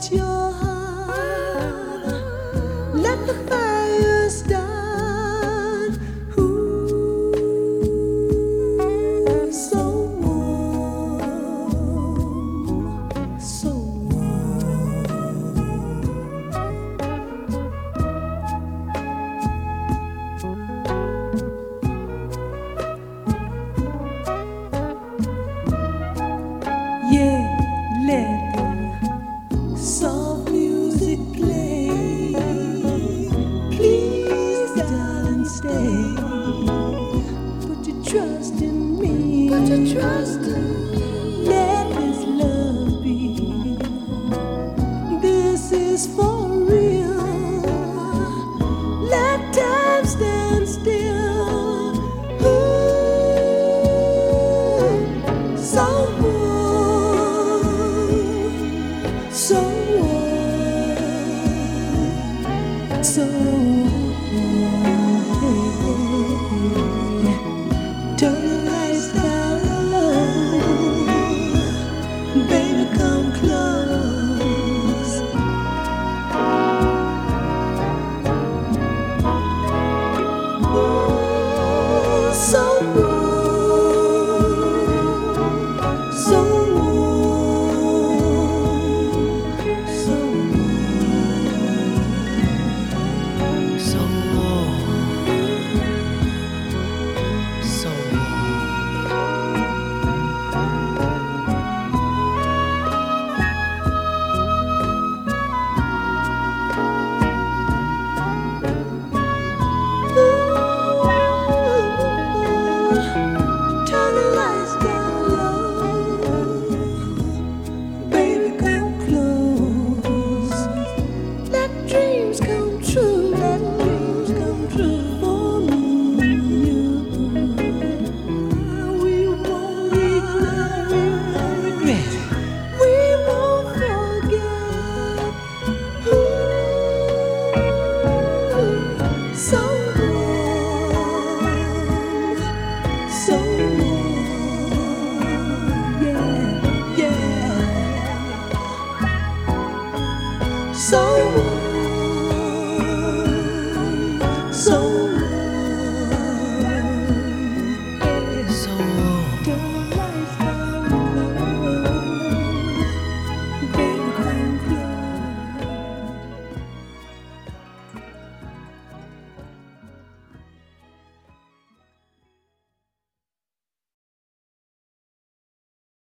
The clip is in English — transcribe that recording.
light your heart, let the fire start. Ooh, so warm, so yeah, let the soft music play. Please, darling, stay. Put your trust in me. Put your trust in me. Let this love be. This is for real. Let time stand still. Ooh, so so warm, so warm. Turn the lights down low, baby, come close. Ooh, so warm, so turn the lights down low, baby, come close. Let dreams come true, let dreams come true for me and you. We won't regret, we won't forget. Ooh, so warm, so warm, yeah, yeah, so warm.